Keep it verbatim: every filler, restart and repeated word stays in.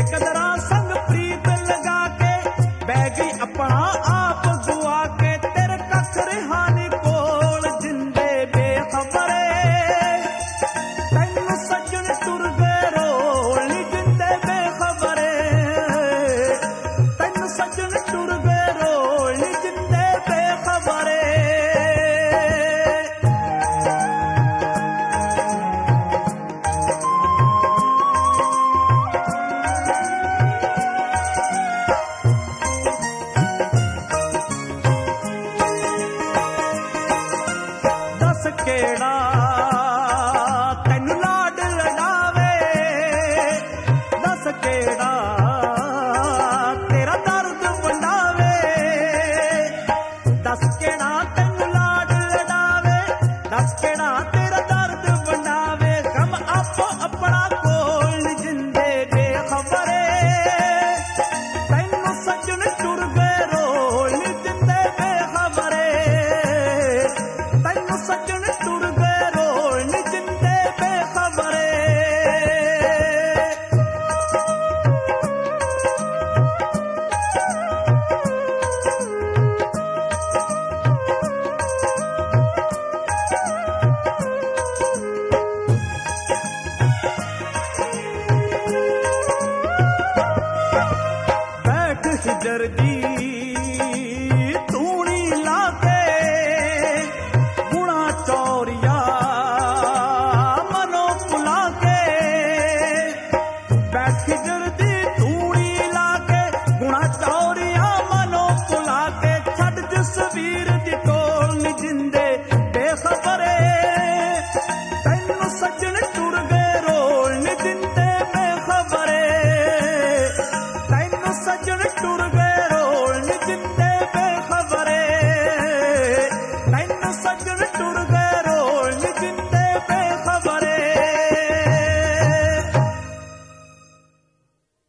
ਬੇਕਦਰਾਂ ਸੰਗ ਪ੍ਰੀਤ ਲਗਾ ਕੇ ਬਹਿ ਗਈ ਆਪਣਾ ਆਪ ਗੁਆ ਕੇ ਤੇਰੇ ਕੱਖ ਰਿਹਾ ਨੀ ਕੋਲ ਜਿੰਦੇ ਬੇਖਬਰੇ ਤੈਨੂੰ ਸੱਜਣ ਤੁਰ ਗਏ ਰੋਲ ਨੀ ਜਿੰਦੇ ਬੇਖਬਰੇ ਤੈਨੂੰ ਸੱਜਣ ਤੁਰ ਗਏ ਰੋਲ ਨੀ ਜਿੰਦੇ ਬੇਖਬਰੇ ਕਿਹੜਾ ਤੈਨੂੰ ਲਾਡ ਲਡਾਵੇ ਦੱਸ ਕਿਹੜਾ ਤੇਰਾ ਦਰਦ ਵੰਡਾਵੇ ਦੱਸ ਕਿਹੜਾ ਤੈਨੂੰ ਲਾਡ ਲਡਾਵੇ ਦੱਸ ਕਿਹੜਾ ਤੇਰਾ ਦਰਦ ਵੰਡਾਵੇ ਗਮ ਆਪੋ ਆਪਣਾ ਕੋਲ ਨੀ ਜਿੰਦੇ ਬੇਖਬਰੇ ਤੈਨੂੰ ਸੱਜਣ ਟੁਰ ਗਏ ਰੋਲ ਨੀ ਜਿੰਦੇ ਬੇਖਬਰੇ ਤੈਨੂੰ ਸੱਜਣ ਟੁਰ ਗਏ ਰੋਲ ਨੀ ਜਿੰਦੇ ਬੇਖਬਰੇ ਬੈਠ ਹਿਜਰ ਦੀ ਤੂਣੀ ਲਾ ਕੇ ਗੁਣਾ ਚੌਰੀਆ ਮਨੋਂ ਭੁਲਾ ਕੇ ਬੈਠ ਹਿਜਰ ਦੀ ਤੂਣੀ ਲਾ ਕੇ ਗੁਣਾ ਚੌਰੀਆ ਮਨੋਂ ਭੁਲਾ ਕੇ ਛੱਡ ਜਸਵੀਰ ਦੀ ਟੋਲ ਨੀ ਜਿੰਦੇ ਬੇਖਬਰੇ ਤੈਨੂੰ ਸੱਜਣ ਟੁਰ ਗਏ ਰੋਲ ਨੀ ਜਿੰਦੇ ਬੇਖਬਰੇ ਤੈਨੂੰ ਸੱਜਣ ਟੁਰ ਗਏ ਰੋਲ ਨੀ ਜਿੰਦੇ ਬੇਖਬਰੇ ਤੈਨੂੰ ਸੱਜਣ